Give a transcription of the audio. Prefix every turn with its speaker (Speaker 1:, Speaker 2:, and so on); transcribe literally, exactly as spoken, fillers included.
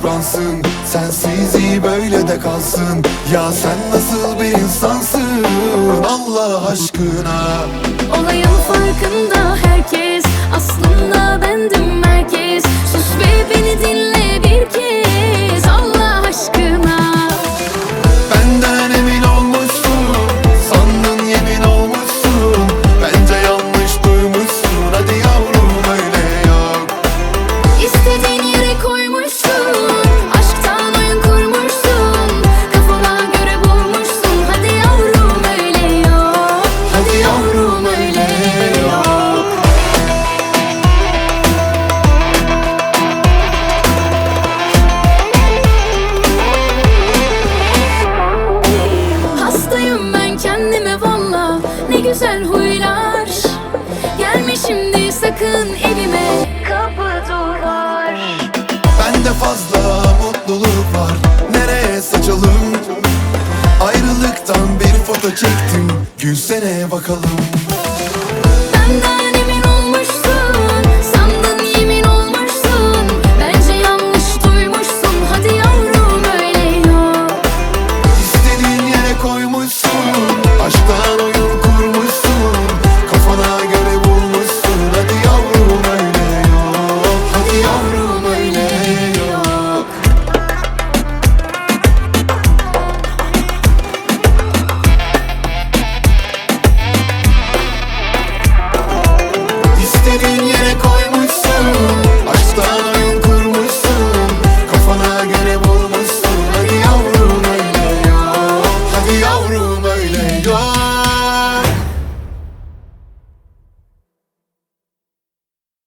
Speaker 1: yıpransın, sensiz iyi böyle de kalsın. Ya sen nasıl bir insansın Allah aşkına?
Speaker 2: Olayın farkında herkes, aslında bendim merkez. Sus ve beni dinle bir kez Allah aşkına.
Speaker 1: Benden emin olmuşsun, sandın yemin olmuşsun. Bence yanlış duymuşsun, hadi yavrum öyle yok.
Speaker 2: İstediğin yere koymuşsun, aşktan oyun kurmuşsun. Kafana göre bulmuşsun, hadi yavrum öyle yok. Hadi yavrum öyle yok. Hastayım ben kendime valla, ne güzel huylar. Gelme şimdi sakın evime, kapı duvar.
Speaker 1: Bende fazla mutluluk var, nereye saçalım? Ayrılıktan bir foto çektim, gülsene bakalım.